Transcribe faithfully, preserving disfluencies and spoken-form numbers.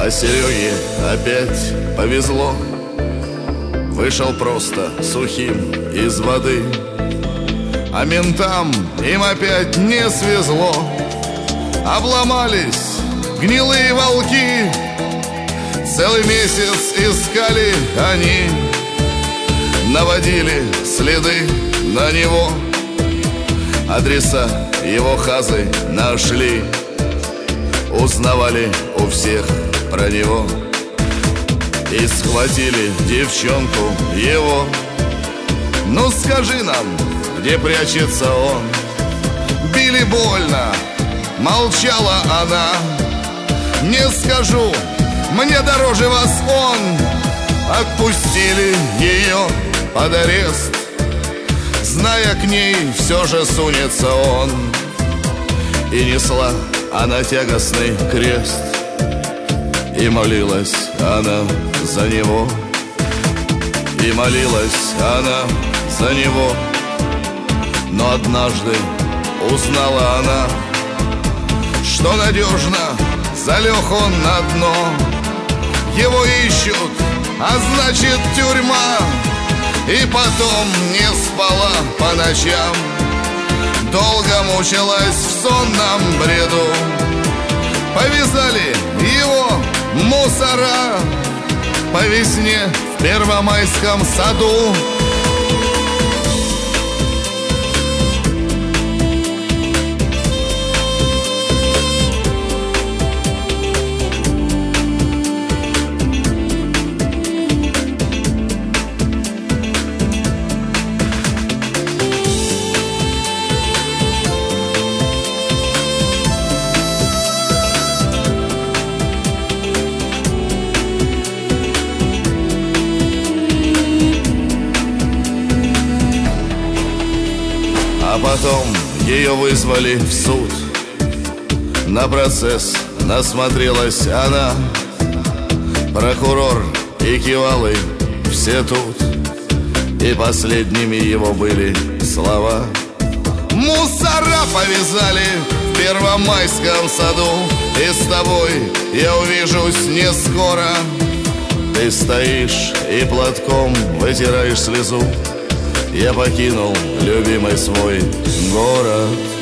А Сереге опять повезло. Вышел просто сухим из воды. А ментам им опять не свезло. Обломались гнилые волки. Целый месяц искали они, наводили следы на него. Адреса его хазы нашли, узнавали у всех про него. И схватили девчонку его. Ну скажи нам, где прячется он? Били больно, молчала она. Не скажу, мне дороже вас он. Отпустили ее под арест, зная, к ней все же сунется он. И несла она тягостный крест, и молилась она за него. И молилась она за него. Но однажды узнала она, что надежно залег он на дно. Его ищут, а значит тюрьма. И потом не спала по ночам, долго мучилась в сонном бреду. Повязали его мусора по весне в Первомайском саду. А потом ее вызвали в суд. На процесс насмотрелась она. Прокурор и кивалы все тут. И последними его были слова: мусора повязали в Первомайском саду. И с тобой я увижусь не скоро. Ты стоишь и платком вытираешь слезу. Я покинул любимый свой город.